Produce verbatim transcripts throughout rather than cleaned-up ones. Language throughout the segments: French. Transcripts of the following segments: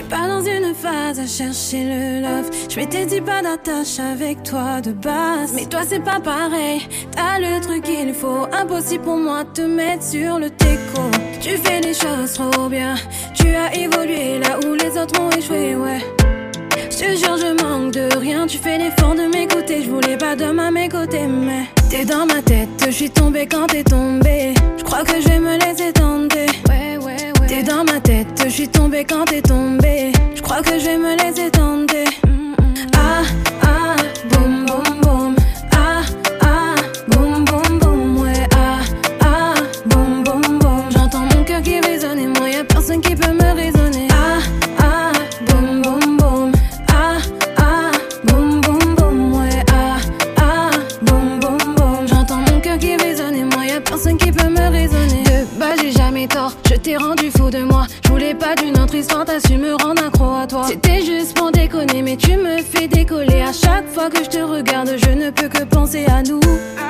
pas dans une phase à chercher le love. Je m'étais dit pas d'attache avec toi de base, mais toi c'est pas pareil. T'as le truc qu'il faut, impossible pour moi de te mettre sur le déco. Tu fais les choses trop bien, tu as évolué là où les autres ont échoué, ouais. Je te jure je manque de rien, tu fais l'effort de m'écouter. Je voulais pas d'homme à mes côtés, mais t'es dans ma tête, je suis tombée quand t'es tombée. Je crois que je vais me laisser tenter. Ouais, ouais, ouais. T'es dans ma tête, je suis tombée quand t'es tombée. Je crois que je vais me laisser tenter. Ah, ah, boum, boum, boum. Ah, ah, boum, boum, boum. Ouais, ah, ah, boum, boum, boum. J'entends mon cœur qui résonne et moi y'a personne qui peut me raisonner. Ah, ah, boum, boum, boum. Ah, ah, boum, boum, boum. Ouais, ah, ah, boum, boum, boum. J'entends mon cœur qui résonne et moi y'a personne qui peut me raisonner. De base j'ai jamais tort, je t'ai rendu fou de moi. Je voulais pas d'une autre histoire, t'as su me rendre accro à toi. C'était juste pour déconner, mais tu me fais décoller. À chaque fois que je te regarde, je ne peux que penser à nous.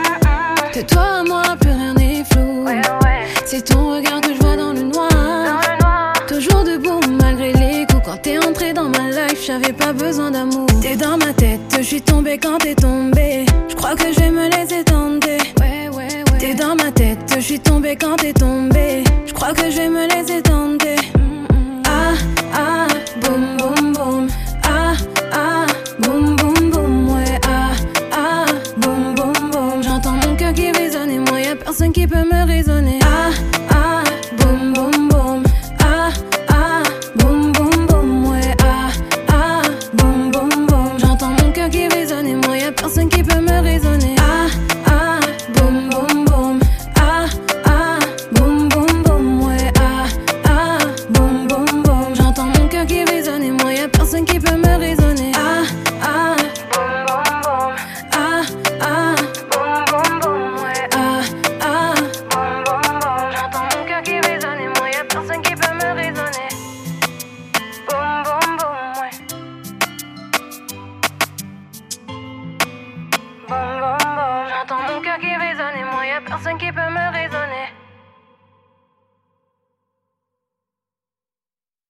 De toi à moi, plus rien n'est flou. C'est ton regard que je vois dans le noir. Toujours debout malgré les coups. Quand t'es entré dans ma life, j'avais pas besoin d'amour. T'es dans ma tête, je suis tombée quand t'es tombée. Je crois que je vais me laisser tenter. T'es dans ma tête, je suis tombée quand t'es tombée. Je crois que je vais me laisser tenter. Ah, ah, boum, boum, boum. Ah, ah, boum, boum, boum. Ouais, ah, ah, boum, boum, boum. J'entends mon cœur qui résonne et moi y'a personne qui peut me raisonner. Ah, ah, boum, boum, boum. Ah, ah, boum, boum, boum. Ouais, ah, ah, boum, boum, boum. J'entends mon cœur qui résonne et moi y'a personne qui peut me raisonner. Ah, ah, boum, boum, boum. Ah, ah, boum, boum, boum. Ouais, ah, ah, boum, boum, boum. J'entends mon cœur qui résonne et moi y'a personne qui peut me raisonner. Ah, ah, boum, boum, boum. Ah, ah, boum, boum, boum. Ouais, ah, ah, boum, boum, boum. J'entends mon cœur qui résonne et moi y'a personne qui peut me raisonner. Boum, boum, boum, ouais. Boum, boum, boum. J'entends mon cœur qui résonne et moi y'a personne qui peut me raisonner.